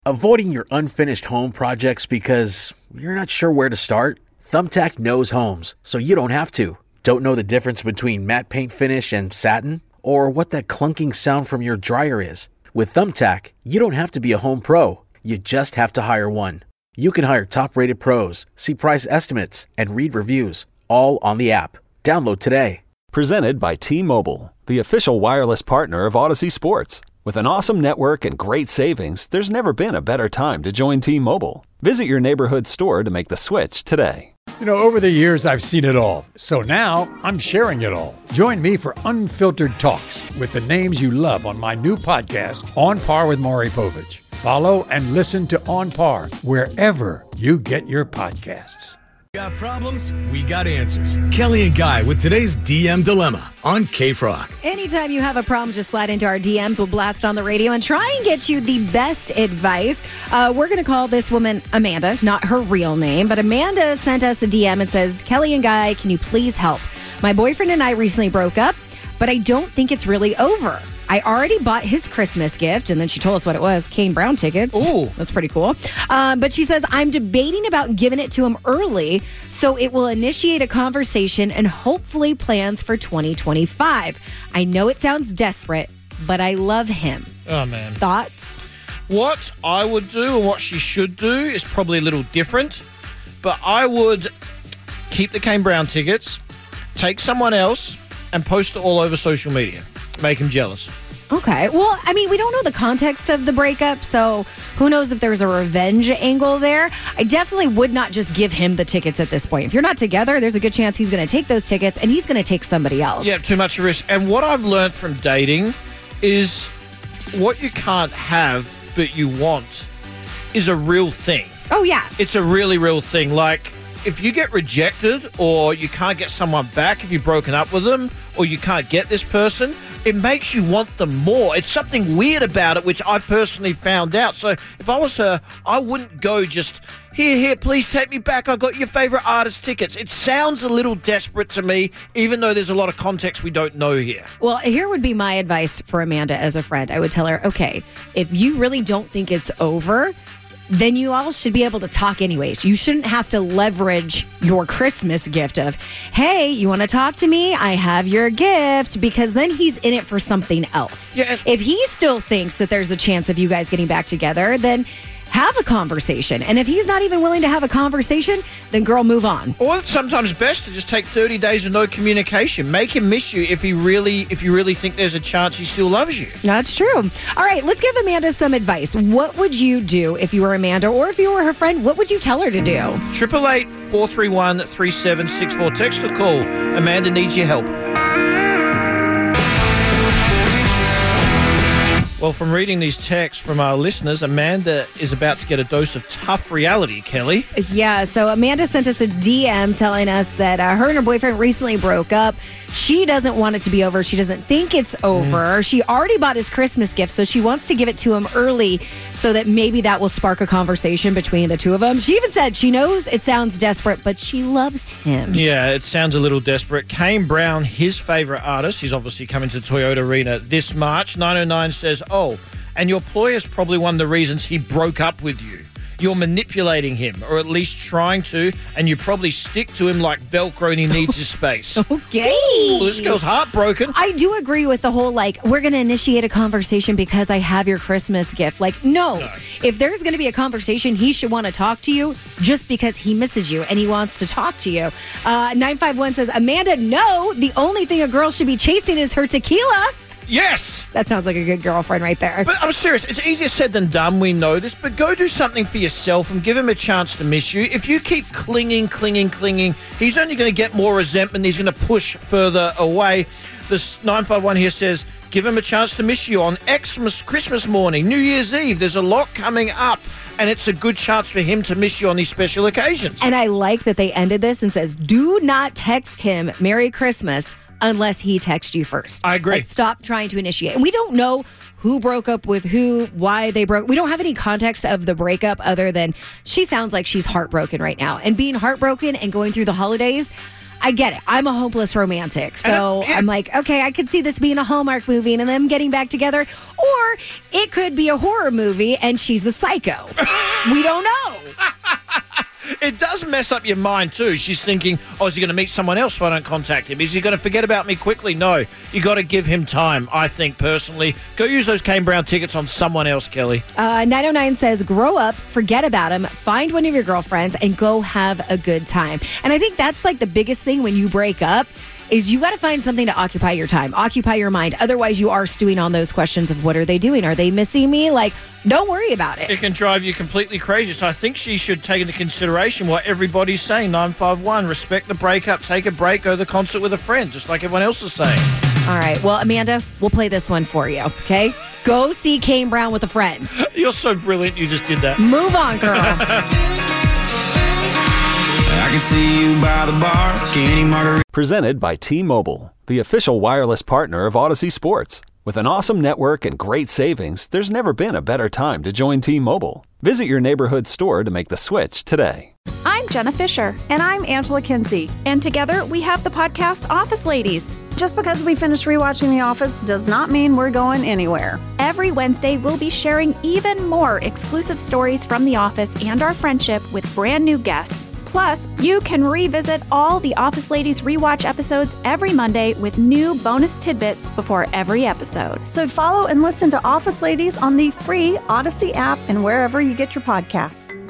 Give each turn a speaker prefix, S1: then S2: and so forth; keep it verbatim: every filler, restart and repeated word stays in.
S1: Avoiding your unfinished home projects because you're not sure where to start? Thumbtack knows homes, so you don't have to. Don't know the difference between matte paint finish and satin? Or what that clunking sound from your dryer is? With Thumbtack, you don't have to be a home pro. You just have to hire one. You can hire top-rated pros, see price estimates, and read reviews, all on the app. Download today.
S2: Presented by T-Mobile, the official wireless partner of Odyssey Sports. With an awesome network and great savings, there's never been a better time to join T-Mobile. Visit your neighborhood store to make the switch today.
S3: You know, over the years, I've seen it all. So now I'm sharing it all. Join me for Unfiltered Talks with the names you love on my new podcast, On Par with Maury Povich. Follow and listen to On Par wherever you get your podcasts.
S4: Got problems? We got answers. Kelly and Guy with today's D M Dilemma on K-Frog.
S5: Anytime you have a problem, just slide into our D Ms. We'll blast on the radio and try and get you the best advice. Uh, we're going to call this woman Amanda, not her real name, but Amanda sent us a D M and says, Kelly and Guy, can you please help? My boyfriend and I recently broke up, but I don't think it's really over. I already bought his Christmas gift, and then she told us what it was, Kane Brown tickets.
S6: Ooh.
S5: That's pretty cool. Um, but she says, I'm debating about giving it to him early so it will initiate a conversation and hopefully plans for twenty twenty-five. I know it sounds desperate, but I love him.
S6: Oh, man.
S5: Thoughts?
S6: What I would do and what she should do is probably a little different, but I would keep the Kane Brown tickets, take someone else, and post it all over social media. Make him jealous.
S5: Okay. Well, I mean, we don't know the context of the breakup, so who knows if there's a revenge angle there. I definitely would not just give him the tickets at this point. If you're not together, there's a good chance he's going to take those tickets and he's going to take somebody else.
S6: Yeah, too much risk. And what I've learned from dating is what you can't have but you want is a real thing.
S5: Oh, yeah.
S6: It's a really real thing. Like, if you get rejected or you can't get someone back if you've broken up with them or you can't get this person, it makes you want them more. It's something weird about it, which I personally found out. So if I was her, I wouldn't go just, here, here, please take me back. I got your favorite artist tickets. It sounds a little desperate to me, even though there's a lot of context we don't know here.
S5: Well, here would be my advice for Amanda as a friend. I would tell her, okay, if you really don't think it's over, then you all should be able to talk anyways. You shouldn't have to leverage your Christmas gift of, hey, you want to talk to me? I have your gift, because then he's in it for something else.
S6: Yeah.
S5: If he still thinks that there's a chance of you guys getting back together, then have a conversation. And if he's not even willing to have a conversation, then girl, move on.
S6: Or it's sometimes best to just take thirty days of no communication. Make him miss you if he really, if you really think there's a chance he still loves you.
S5: That's true. All right, let's give Amanda some advice. What would you do if you were Amanda, or if you were her friend? What would you tell her to do?
S6: Triple eight four three one three seven six four. Text or call. Amanda needs your help. Well, from reading these texts from our listeners, Amanda is about to get a dose of tough reality, Kelly.
S5: Yeah, so Amanda sent us a D M telling us that uh, her and her boyfriend recently broke up. She doesn't want it to be over. She doesn't think it's over. Mm. She already bought his Christmas gift, so she wants to give it to him early so that maybe that will spark a conversation between the two of them. She even said she knows it sounds desperate, but she loves him.
S6: Yeah, it sounds a little desperate. Kane Brown, his favorite artist, he's obviously coming to Toyota Arena this March. nine oh nine says, oh, and your employer's probably one of the reasons he broke up with you. You're manipulating him, or at least trying to, and you probably stick to him like Velcro and he needs his space.
S5: Okay.
S6: Ooh, this girl's heartbroken.
S5: I do agree with the whole, like, we're going to initiate a conversation because I have your Christmas gift. Like, no. no. If there's going to be a conversation, he should want to talk to you just because he misses you and he wants to talk to you. Uh, nine five one says, Amanda, no, the only thing a girl should be chasing is her tequila.
S6: Yes!
S5: That sounds like a good girlfriend right there.
S6: But I'm serious. It's easier said than done. We know this. But go do something for yourself and give him a chance to miss you. If you keep clinging, clinging, clinging, he's only going to get more resentment. He's going to push further away. This nine five one here says, give him a chance to miss you on Xmas, Christmas morning, New Year's Eve. There's a lot coming up. And it's a good chance for him to miss you on these special occasions.
S5: And I like that they ended this and says, do not text him Merry Christmas unless he texts you first.
S6: I agree.
S5: Like, stop trying to initiate. And we don't know who broke up with who, why they broke. We don't have any context of the breakup other than she sounds like she's heartbroken right now. And being heartbroken and going through the holidays, I get it. I'm a hopeless romantic. So
S6: Uh, yeah.
S5: I'm like, okay, I could see this being a Hallmark movie and them getting back together. Or it could be a horror movie and she's a psycho. We don't know.
S6: It does mess up your mind, too. She's thinking, oh, is he going to meet someone else if I don't contact him? Is he going to forget about me quickly? No. You got to give him time, I think, personally. Go use those Kane Brown tickets on someone else, Kelly.
S5: Uh, nine oh nine says, grow up, forget about him, find one of your girlfriends, and go have a good time. And I think that's like the biggest thing when you break up is you got to find something to occupy your time, occupy your mind. Otherwise, you are stewing on those questions of what are they doing? Are they missing me? Like, don't worry about it.
S6: It can drive you completely crazy. So I think she should take into consideration what everybody's saying. nine five one, respect the breakup, take a break, go to the concert with a friend, just like everyone else is saying.
S5: All right. Well, Amanda, we'll play this one for you, okay? Go see Kane Brown with a friend.
S6: You're so brilliant. You just did that.
S5: Move on, girl.
S7: I can see you by the bar, skinny margarita.
S2: Presented by T-Mobile, the official wireless partner of Odyssey Sports. With an awesome network and great savings, there's never been a better time to join T-Mobile. Visit your neighborhood store to make the switch today.
S8: I'm Jenna Fisher.
S9: And I'm Angela Kinsey.
S8: And together we have the podcast Office Ladies.
S9: Just because we finished rewatching The Office does not mean we're going anywhere.
S8: Every Wednesday, we'll be sharing even more exclusive stories from The Office and our friendship with brand new guests. Plus, you can revisit all the Office Ladies rewatch episodes every Monday with new bonus tidbits before every episode.
S9: So follow and listen to Office Ladies on the free Odyssey app and wherever you get your podcasts.